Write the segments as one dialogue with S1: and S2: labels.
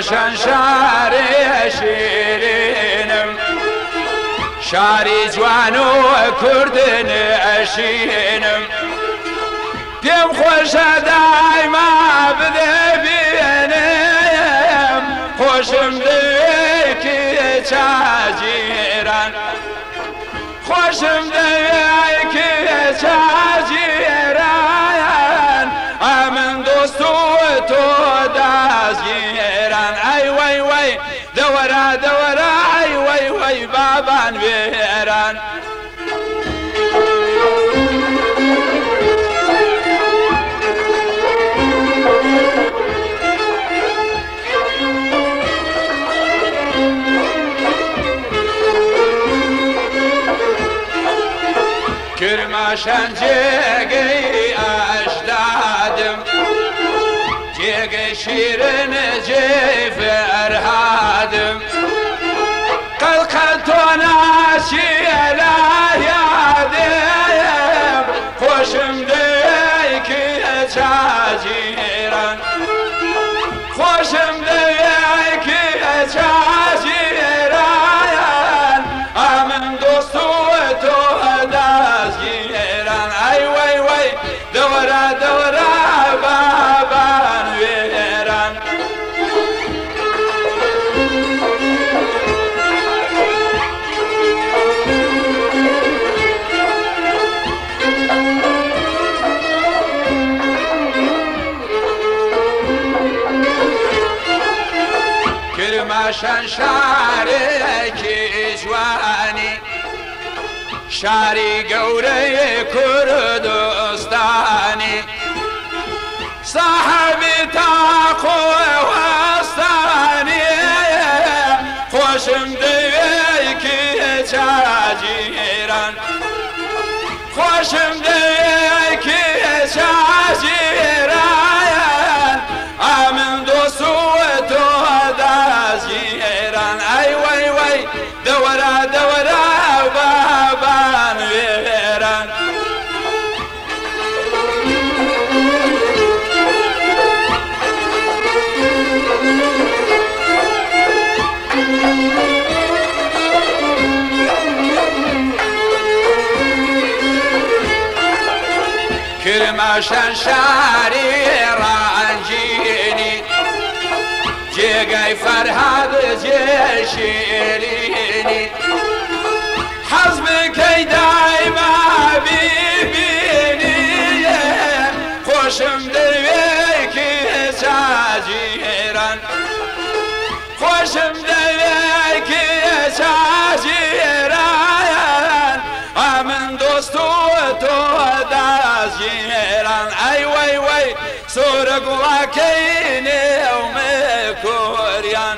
S1: کرماشان شاری شیرینم شاری جوان و کردن اشینم پیم خوش دایما بده بینم خوشم دوی که چاجیران خوشم دوی که چاجیران امن دوستو تو دازگیران ای وی وی دورا دورا ای وی وی بابان بیران کرماشان جگی اشدادم جگی شیرن جی فرهادم قلقلتونا شیلا یادم خوشم دوی که چاجیران خوشم دوی که چاجیران امن دوستو تو دازگیران ای وی وی دورا دورا بابان ویران کرماشان شارێکی جوانی شاری گەورەی کوردستانی صاحبی تاقو وەستانی خۆشم دەوێ کە چاجیران خۆشم دەوێ کە چاجیران ئامن دۆست و تۆ دازگیران ئەی وەی وەی دەوەرە دەوەرە بابان وێران کرماشان شاری ڕانجینی جێگای فەرهاد جێشیرینی حەز بکەی دایما بیبینی خۆشم دەوێ کە چاجیران خۆشم دەوێ کە چاجیران ئامن دۆست و تۆ دازگیران ئەی وەی وەی سۆرە گوڵاکەی نێومە کۆریان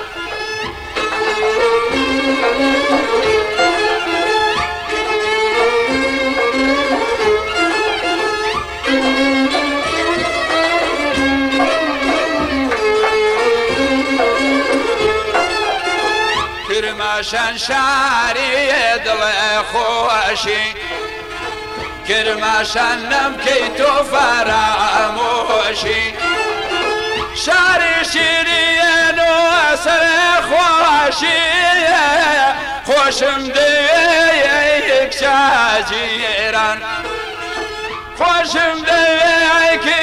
S1: کرماشان شاری دڵێ خۆشی کرماشان نەمکەی تۆ فەرامۆشی شاری شیرین و سەرێ خۆشی خۆشم دەوێ کە چاجیران خۆشم دەوێ کە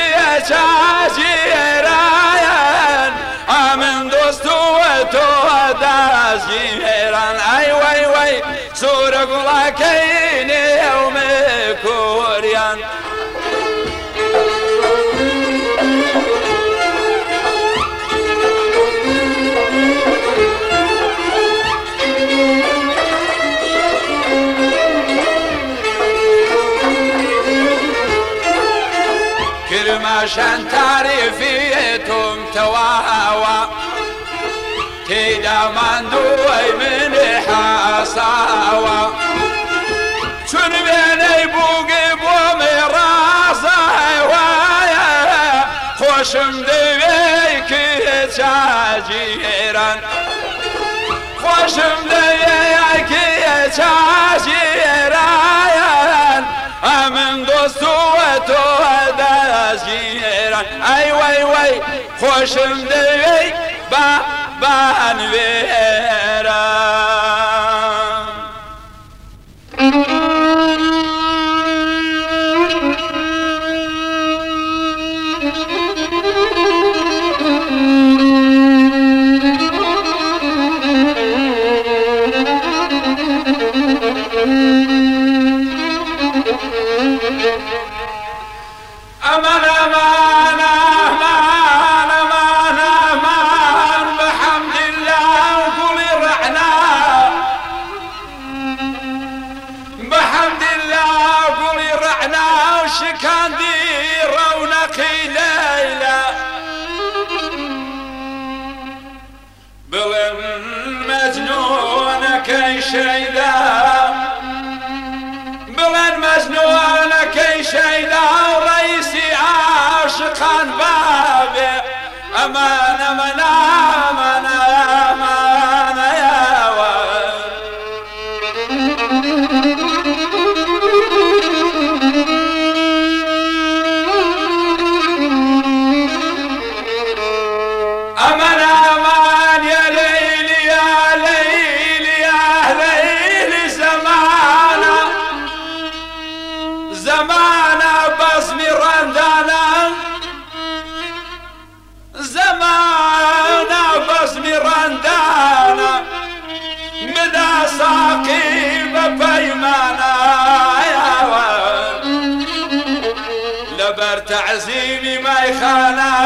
S1: چاجیران ئامن دۆست و تۆ دازگیران ئەی وەی وەی سوورە گوڵاکەی نێومە کۆریان کرماشان تاریفی تۆم تەواوە تێیدا ماندووی من حاساوە چون وێنەی بووگی بۆمی ڕازاوایە خۆشم دەوێ کە چاجیران خۆشم دەوێ کە چاجیران ئەمن دۆست و تۆ دازگیران ئەی وەی وەی خۆشم دەوێ بابان ويرا أمان أمان أمان أمان أمان بحمد الله وقولي رحنا بحمد الله وقولي رحنا وشكان دي رونقي ليلى بلن مجنون كي شيدا بلن مجنون كي شيدا عاشقان بابي أمان أمان أمان أمان يا ولد أمان أمان يا ليل يا ليل يا ليل زمانا زمانا بصمي رندانا زمانا بصمي رندانا مدى ساقي ببيمانا يا ولد لبر تعزيمي ما يخانا